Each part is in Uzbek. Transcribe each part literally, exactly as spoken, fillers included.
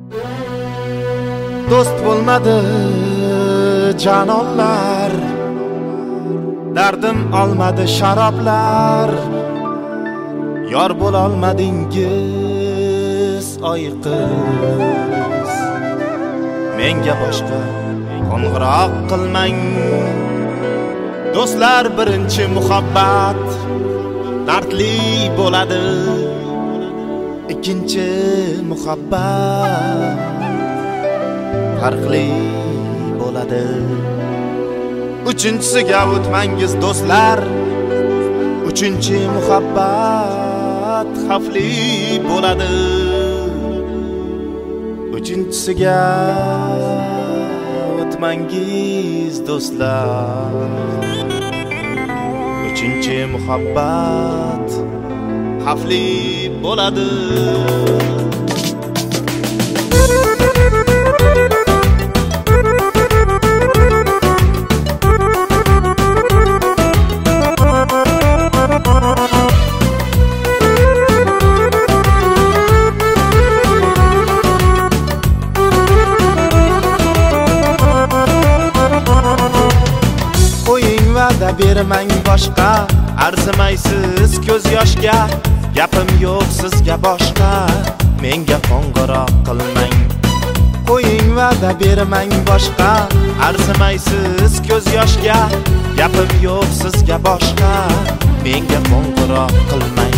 do'st bo'lmadi janonlar, dardim olmadi sharoblar. Yor bo'lolmadingiz oy qiz, menga boshqa qo'ng'iroq qilmang. Do'stlar birinchi muhabbat dardli bo'ladi, ikkinchi muhabbat farqli bo'ladi. Uchinchisiga o'tmangiz do'stlar, uchinchi muhabbat xavfli bo'ladi. Uchinchisiga o'tmangiz do'stlar, uchinchi muhabbat xavfli bo'ladi. Va'da bermang boshqa, arzimaysiz ko'z yoshga. Gapim yo'q sizga boshqa, menga qo'ng'iroq qilmang. Qo'ying va'da bermang boshqa, arzimaysiz ko'z yoshga. Gapim yo'q sizga boshqa, menga qo'ng'iroq qilmang.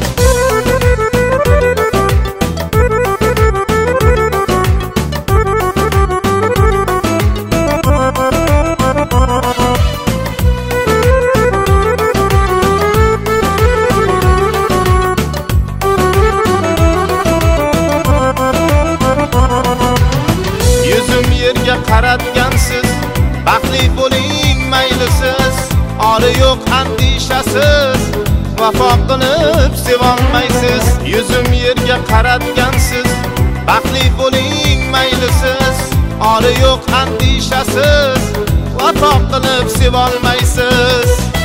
Qaratgansiz, baxtli bo'ling maylisiz. Ori yo'q andishasiz, vafo qilib sevolmaysiz. Yuzim yerga qaratgansiz, baxtli bo'ling maylisiz. Ori yo'q andishasiz, vafo qilib sevolmaysiz.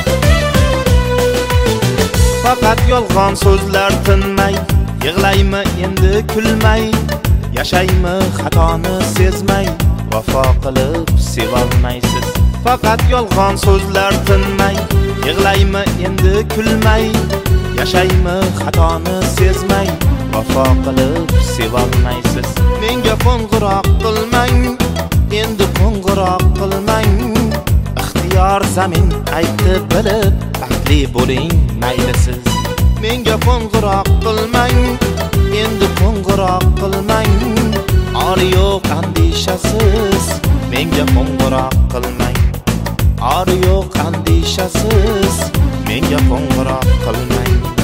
Faqat yolg'on so'zlar tinmay, yig'laymi endi kulmay. Yashaymi xatoni sezmay, vafo qilib sevolmaysiz. Faqat yolg'on so'zlar tinmay, yig'laymi endi kulmay. Yashaymi xatoni sezmay, vafo qilib sevolmaysiz. Menga qo'ng'iroq qilmang, endi qo'ng'iroq qilmang. Ixtiyor zamin aytdi bilib, baxtli bo'ling maylisiz. Menga qo'ng'iroq qilmang, endi qo'ng'iroq qilmang. Ori yo'q andishasiz, menga qo'ng'iroq qilmang. Ori yo'q andishasiz, menga qo'ng'iroq qilmang.